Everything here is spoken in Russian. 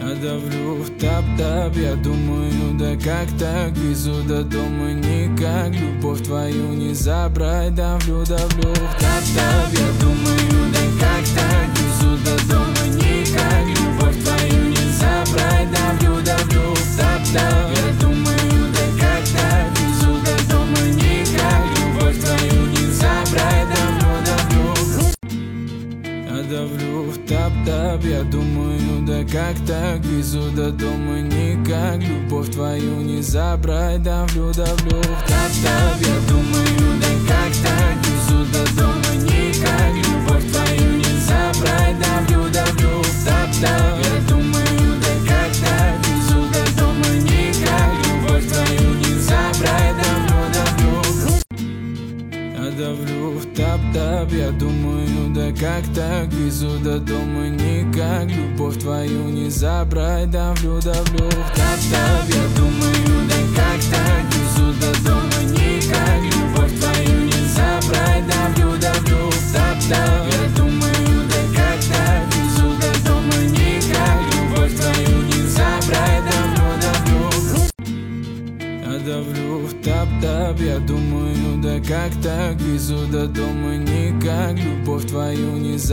Я давлю в тап-тап, я думаю, да как так, везу до дома никак, любовь твою не забрать, давлю в тап-тап, я думаю, да как так, везу до дома никак, любовь твою не забрать, давлю в тап-тап, я думаю, да как так, везу до дома никак, любовь твою не забрать, я давлю в тап-тап, я думаю, да как так, везу до дома никак, любовь твою не забрать, давлю в тап-тап, я думаю, да как так, везу до дома никак, любовь твою не забрать, давлю в тап-тап, я думаю, да как так, везу до дома никак, любовь твою не забрать, я давлю в тап-тап, я думаю, да как так, везу до дома никак, любовь твою не забрать, давлю в тап-тап, я думаю, да как так, везу до дома никак, любовь твою не забрать, давлю в тап-тап, я думаю, да как так, везу до дома никак, любовь твою не забрать, я давлю в тап-тап, я думаю, да как так, везу до дома никак, любовь твою не забрать.